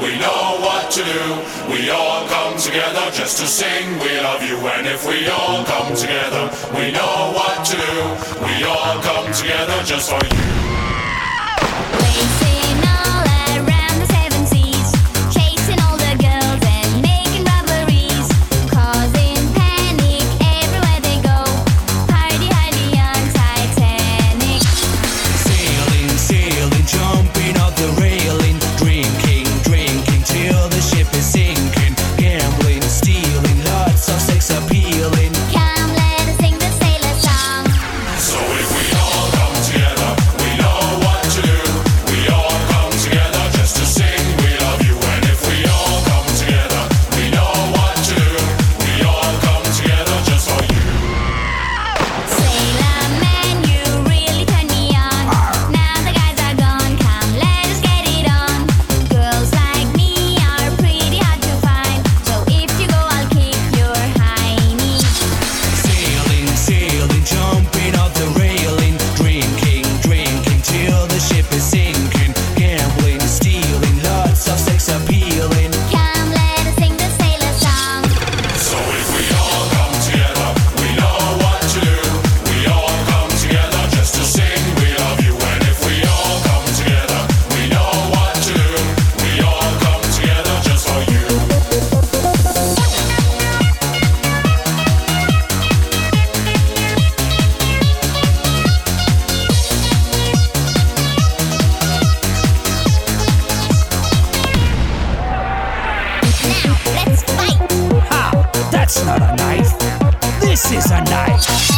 we know what to do. We all come together just to sing we love you. And if we all come together, we know what to do. We all come together just for you. Racing all around the seven seas, chasing all the girls and making robberies, causing panic everywhere they go. Party hardy on Titanic. Sailing, sailing, jumping off the railing, drinking, drinking till the ship is sinking, gambling, stealing, lots of sex appealing. Come, let us sing the sailor song. So if we all come together, we know what to do. We all come together just to sing we love you. And if we all come together, we know what to do. We all come together just for you. Sailor man, you really turn me on. Now the guys are gone, come let us get it on. Girls like me are pretty hard to find, so if you go I'll kick your hiney. Sailing, sailing, jumping off the railing, drinking, drinking till the ship is sinking, gambling, stealing, lots of sex appealing. Come let us sing the sailor song. So if we all come together, we know what to do. We all come together just to sing we love you. And if we all come together, we know what to do. We all come together just for you. Now let's fight. Ha! That's not a knife. This is a knife.